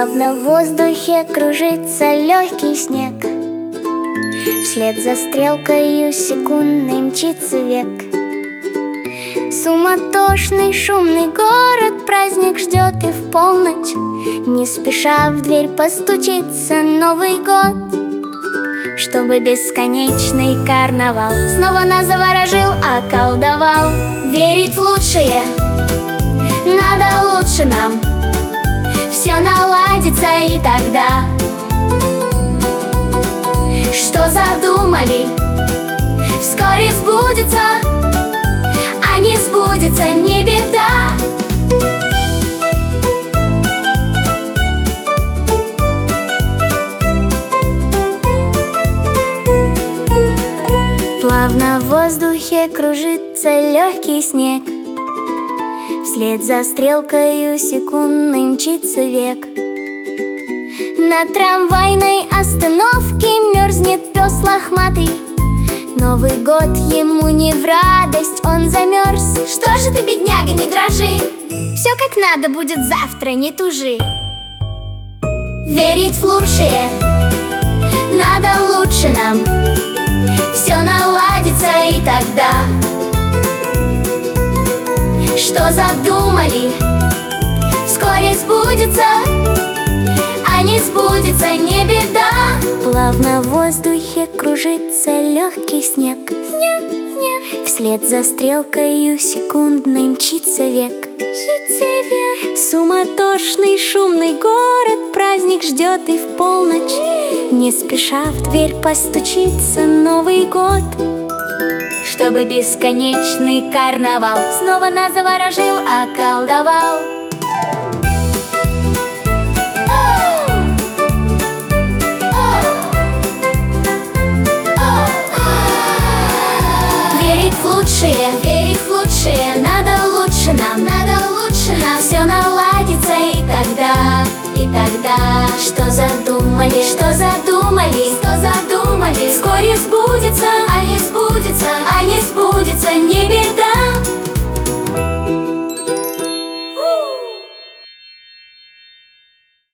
Плавно в воздухе кружится легкий снег, вслед за стрелкою секундной мчится век. Суматошный, шумный город праздник ждет, и в полночь не спеша в дверь постучится Новый год. Чтобы бесконечный карнавал снова нас заворожил, околдовал. Верить в лучшее, надо лучше нам, все наладится и тогда. Что задумали, вскоре сбудется, а не сбудется, не беда. Плавно в воздухе кружится легкий снег, вслед за стрелкою секундной мчится век. На трамвайной остановке мерзнет пес лохматый. Новый год ему не в радость, он замерз. Что же ты, бедняга, не дрожи, все как надо будет завтра, не тужи. Верить в лучшее, надо лучше нам, все наладится и тогда. Что задумали, вскоре сбудется, а не сбудется, не беда. Плавно в воздухе кружится легкий снег, вслед за стрелкою секундной мчится век. Суматошный, шумный город праздник ждет, и в полночь не спеша в дверь постучится Новый год. Чтобы бесконечный карнавал снова нас заворожил, околдовал. Верить в лучшее, надо лучше нам, все наладится и тогда. Что задумали,